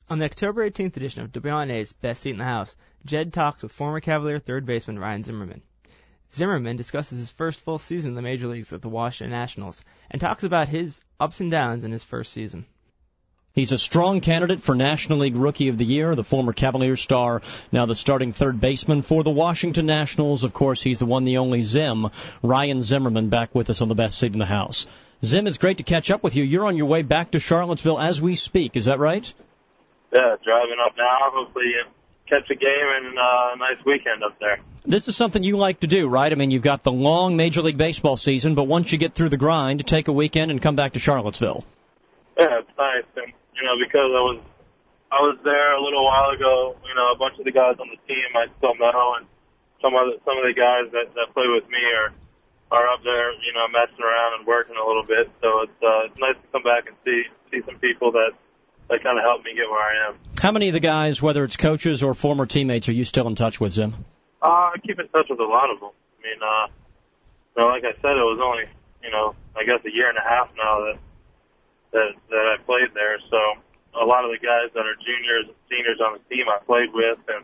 On the October 18th edition of WNA's Best Seat in the House, Jed talks with former Cavalier third baseman Ryan Zimmerman. Zimmerman discusses his first full season in the major leagues with the Washington Nationals and talks about his ups and downs in his first season. He's a strong candidate for National League Rookie of the Year, the former Cavalier star, now the starting third baseman for the Washington Nationals. Of course, he's the one, the only Zim, Ryan Zimmerman, back with us on the Best Seat in the House. Zim, it's great to catch up with you. You're on your way back to Charlottesville as we speak. Is that right? Yeah, driving up now. Hopefully catch a game and a nice weekend up there. This is something you like to do, right? I mean, you've got the long Major League Baseball season, but once you get through the grind, take a weekend and come back to Charlottesville. Yeah, it's nice. And, because I was there a little while ago, a bunch of the guys on the team I still know, and some of the guys that play with me are up there, messing around and working a little bit. So it's nice to come back and see some people that kind of helped me get where I am. How many of the guys, whether it's coaches or former teammates, are you still in touch with, Zim? I keep in touch with a lot of them. I mean, like I said, it was only, I guess a year and a half now that I played there. So a lot of the guys that are juniors and seniors on the team I played with, and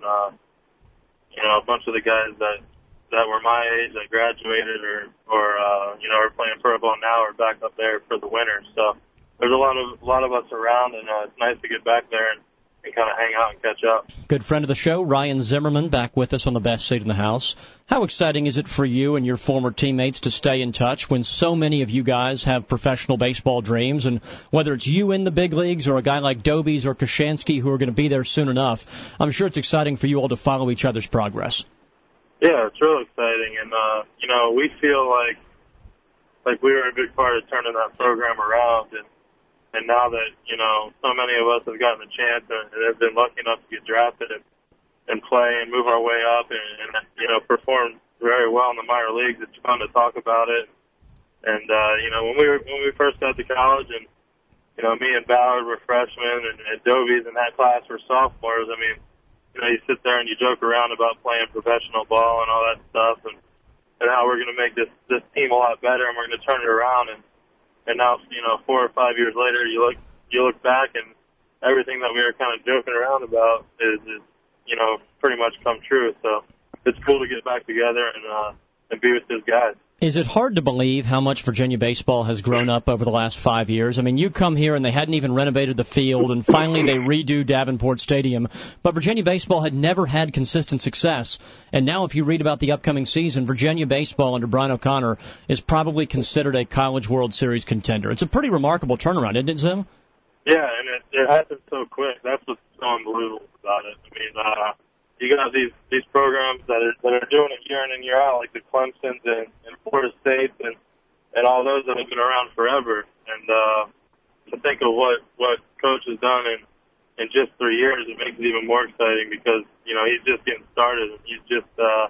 a bunch of the guys that were my age that graduated or are playing pro ball now are back up there for the winter. So there's a lot of us around, and it's nice to get back there and kind of hang out and catch up. Good friend of the show, Ryan Zimmerman, back with us on the Best Seat in the House. How exciting is it for you and your former teammates to stay in touch when so many of you guys have professional baseball dreams? And whether it's you in the big leagues or a guy like Dobies or Kashansky who are going to be there soon enough, I'm sure it's exciting for you all to follow each other's progress. Yeah, it's real exciting. And, we feel like we were a big part of turning that program around. And now that, so many of us have gotten a chance and have been lucky enough to get drafted and play and move our way up and perform very well in the minor leagues, it's fun to talk about it. And, when we first got to college and, me and Ballard were freshmen and Dobies in that class were sophomores, I mean, you sit there and you joke around about playing professional ball and all that stuff and how we're going to make this team a lot better and we're going to turn it around. And now, 4 or 5 years later, you look back and everything that we were kind of joking around about is pretty much come true. So it's cool to get back together and be with those guys. Is it hard to believe how much Virginia baseball has grown up over the last 5 years? I mean, you come here and they hadn't even renovated the field, and finally they redo Davenport Stadium. But Virginia baseball had never had consistent success. And now if you read about the upcoming season, Virginia baseball under Brian O'Connor is probably considered a College World Series contender. It's a pretty remarkable turnaround, isn't it, Zim? Yeah, and it happened so quick. That's what's so unbelievable about it. I mean, you got these programs that are doing it year in and year out, like the Clemsons and Florida States and all those that have been around forever. And to think of what Coach has done in just 3 years, it makes it even more exciting because he's just getting started. He's just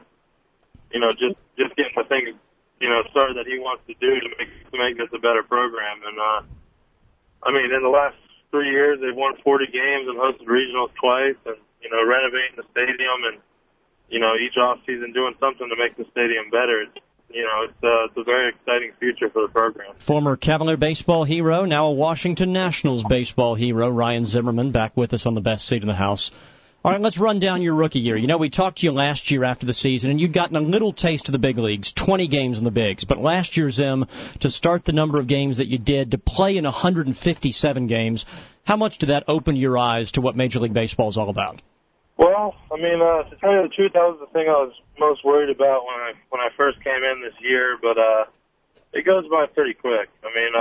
just getting the thing started that he wants to do to make this a better program. And I mean, in the last 3 years, they've won 40 games and hosted regionals twice, and renovating the stadium and, each offseason doing something to make the stadium better. It's a very exciting future for the program. Former Cavalier baseball hero, now a Washington Nationals baseball hero, Ryan Zimmerman, back with us on the Best Seat in the House. All right, let's run down your rookie year. We talked to you last year after the season, and you'd gotten a little taste of the big leagues, 20 games in the bigs. But last year, Zim, to start the number of games that you did, to play in 157 games, how much did that open your eyes to what Major League Baseball is all about? Well, I mean, to tell you the truth, that was the thing I was most worried about when I first came in this year. But it goes by pretty quick. I mean,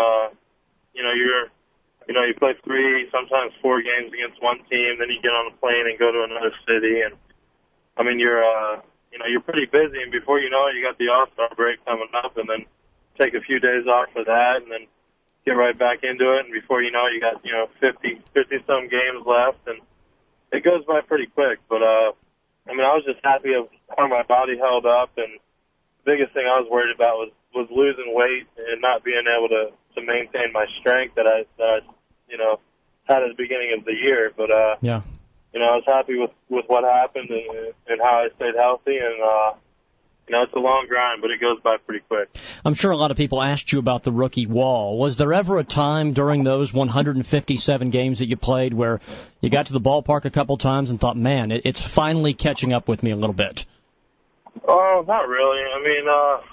you play 3, sometimes 4 games against one team, then you get on a plane and go to another city, and I mean, you're pretty busy, and before you know it, you got the All-Star break coming up, and then take a few days off for that, and then get right back into it, and before you know it, you got 50-some games left, and it goes by pretty quick. But I mean, I was just happy of how my body held up, and the biggest thing I was worried about was losing weight and not being able to maintain my strength that I had at the beginning of the year. But yeah, I was happy with what happened and how I stayed healthy, and it's a long grind, but it goes by pretty quick. I'm sure a lot of people asked you about the rookie wall. Was there ever a time during those 157 games that you played where you got to the ballpark a couple times and thought, man, it's finally catching up with me a little bit? Oh, not really. I mean,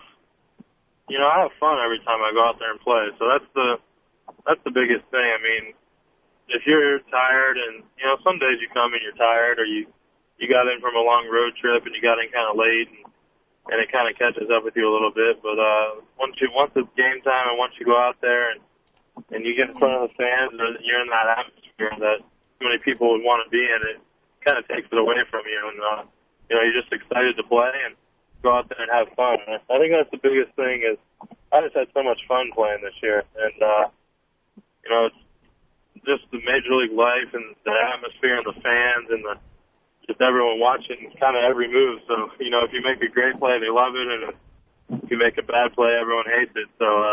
I have fun every time I go out there and play, so that's the biggest thing. I mean, if you're tired and, some days you come and you're tired, or you got in from a long road trip and you got in kind of late and it kind of catches up with you a little bit. But once it's game time and once you go out there and you get in front of the fans or you're in that atmosphere that so many people would want to be in, it kind of takes it away from you. And, you're just excited to play and go out there and have fun. And I think that's the biggest thing is I just had so much fun playing this year. And, it's just the Major League life and the atmosphere and the fans and just everyone watching kind of every move. So, if you make a great play, they love it, and if you make a bad play, everyone hates it.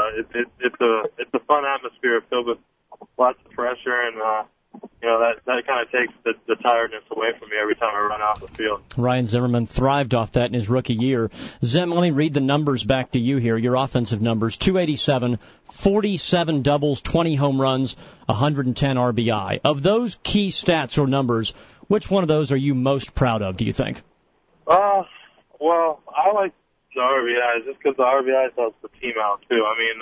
So it's a fun atmosphere filled with lots of pressure, and that kind of takes the tiredness away from me every time I run out the field. Ryan Zimmerman thrived off that in his rookie year. Zim, let me read the numbers back to you here, your offensive numbers. 287, 47 doubles, 20 home runs, 110 RBI. Of those key stats or numbers, which one of those are you most proud of, do you think? Well, I like the RBIs just because the RBIs helps the team out, too. I mean,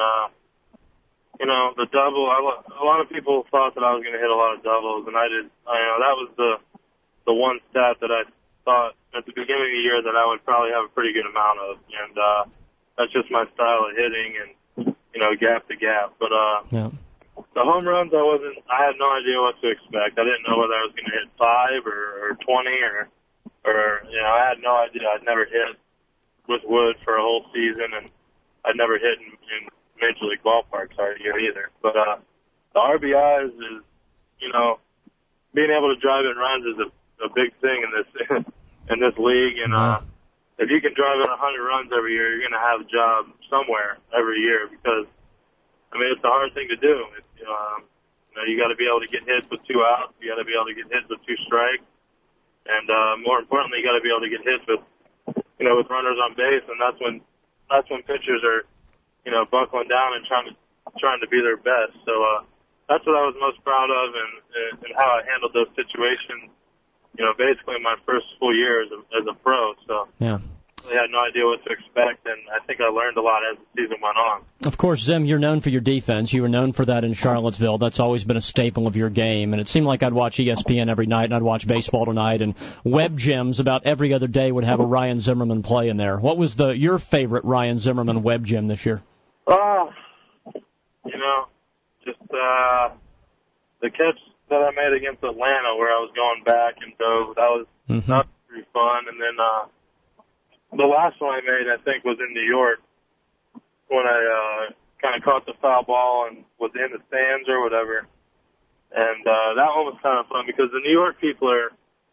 the double, a lot of people thought that I was going to hit a lot of doubles, and I did. That was the one stat that I thought at the beginning of the year that I would probably have a pretty good amount of, and that's just my style of hitting and, gap to gap. But the home runs, I had no idea what to expect. I didn't know whether I was going to hit 5 or 20 or I had no idea. I'd never hit with wood for a whole season, and I'd never hit in Major League ballparks either. But the RBIs is, being able to drive in runs is a big thing in this league. And if you can drive in 100 runs every year, you're going to have a job somewhere every year because, it's a hard thing to do. You got to be able to get hits with 2 outs. You got to be able to get hits with 2 strikes. And more importantly, you got to be able to get hits with runners on base. And that's when pitchers are, buckling down and trying to be their best. So that's what I was most proud of, and how I handled those situations. Basically my first full year as a pro. So yeah, I had no idea what to expect, and I think I learned a lot as the season went on. Of course, Zim, you're known for your defense. You were known for that in Charlottesville. That's always been a staple of your game. And it seemed like I'd watch ESPN every night, and I'd watch Baseball Tonight, and Web Gems about every other day would have a Ryan Zimmerman play in there. What was your favorite Ryan Zimmerman Web Gem this year? Just the catch that I made against Atlanta where I was going back and dove. That was pretty fun. And then the last one I made, I think, was in New York when I kind of caught the foul ball and was in the stands or whatever. And that one was kind of fun because the New York people are,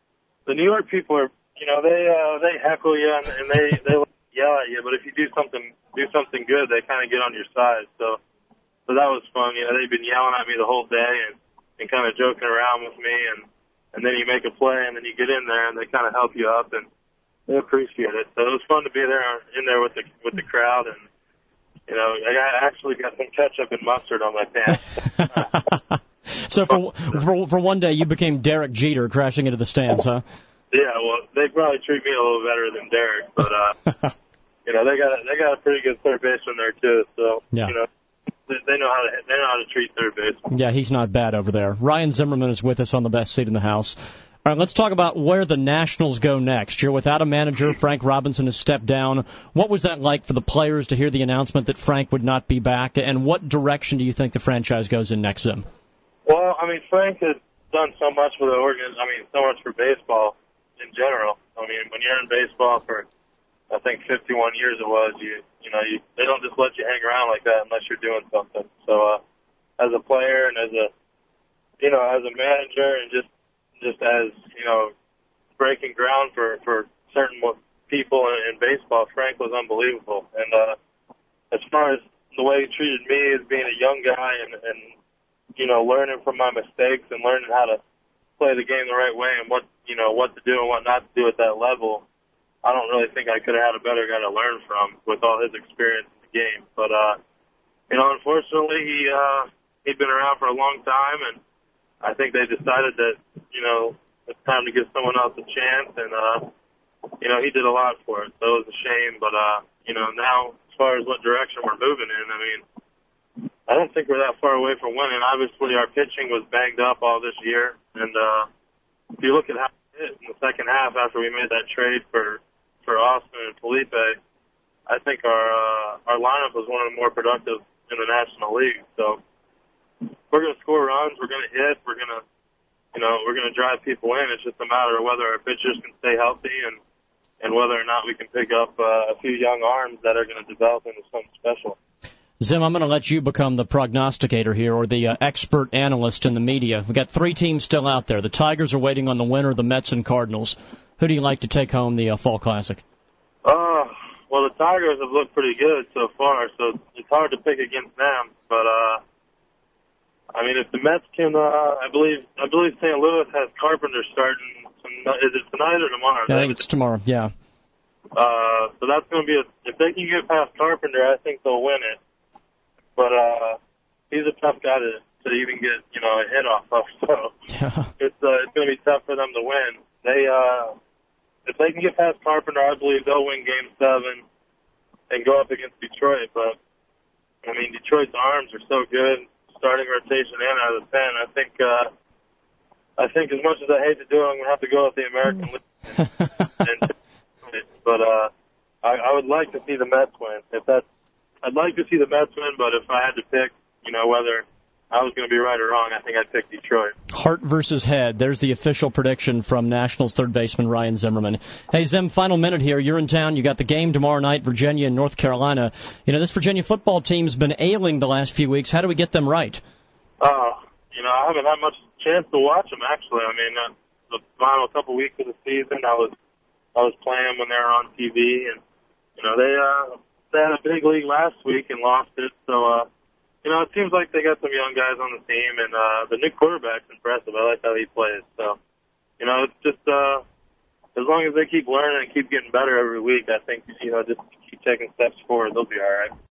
they heckle you and they yell at you, but if you do something good, they kind of get on your side. So that was fun. They've been yelling at me the whole day and kind of joking around with me, and then you make a play, and then you get in there, and they kind of help you up, and they appreciate it. So it was fun to be in there with the crowd, and I actually got some ketchup and mustard on my pants. So for one day, you became Derek Jeter, crashing into the stands, huh? Yeah, well, they probably treat me a little better than Derek, but they got a pretty good third baseman there too. So yeah. They know how to treat third baseman. Yeah, he's not bad over there. Ryan Zimmerman is with us on the best seat in the house. All right, let's talk about where the Nationals go next. You're without a manager. Frank Robinson has stepped down. What was that like for the players to hear the announcement that Frank would not be back? And what direction do you think the franchise goes in next, Zim? Well, Frank has done so much for the so much for baseball in general. When you're in baseball for, I think 51 years it was, they don't just let you hang around like that unless you're doing something. So, as a player and as a manager and just as, breaking ground for certain people in baseball, Frank was unbelievable. And, as far as the way he treated me as being a young guy and learning from my mistakes and learning how to play the game the right way and what to do and what not to do at that level, I don't really think I could have had a better guy to learn from with all his experience in the game. But, unfortunately, he'd been around for a long time, and I think they decided that, it's time to give someone else a chance, and, he did a lot for it, so it was a shame. But, now as far as what direction we're moving in, I don't think we're that far away from winning. Obviously, our pitching was banged up all this year, and if you look at how we hit in the second half after we made that trade for Austin and Felipe, I think our lineup was one of the more productive in the National League. So we're going to score runs, we're going to hit, we're going to drive people in. It's just a matter of whether our pitchers can stay healthy and whether or not we can pick up a few young arms that are going to develop into something special. Zim, I'm going to let you become the prognosticator here, or the expert analyst in the media. We've got 3 teams still out there. The Tigers are waiting on the winner, the Mets and Cardinals. Who do you like to take home the Fall Classic? Well, the Tigers have looked pretty good so far, so it's hard to pick against them. But if the Mets can, I believe St. Louis has Carpenter starting. Is it tonight or tomorrow? Yeah, I think it's tomorrow. Yeah. So that's going to be if they can get past Carpenter, I think they'll win it. But he's a tough guy to even get a hit off of. So it's going to be tough for them to win. If they can get past Carpenter, I believe they'll win Game 7 and go up against Detroit. But Detroit's arms are so good, starting rotation and out of the pen. I think as much as I hate to do it, I'm going to have to go with the American League. But I would like to see the Mets win. I'd like to see the Mets win, but if I had to pick, whether I was going to be right or wrong, I think I'd pick Detroit. Heart versus head. There's the official prediction from Nationals third baseman Ryan Zimmerman. Hey, Zim, final minute here. You're in town. You got the game tomorrow night, Virginia and North Carolina. This Virginia football team's been ailing the last few weeks. How do we get them right? I haven't had much chance to watch them, actually. The final couple weeks of the season, I was playing when they were on TV, and, they had a big league last week and lost it, so, it seems like they got some young guys on the team, and the new quarterback's impressive. I like how he plays. So, it's just as long as they keep learning and keep getting better every week, I think, just keep taking steps forward, they'll be all right.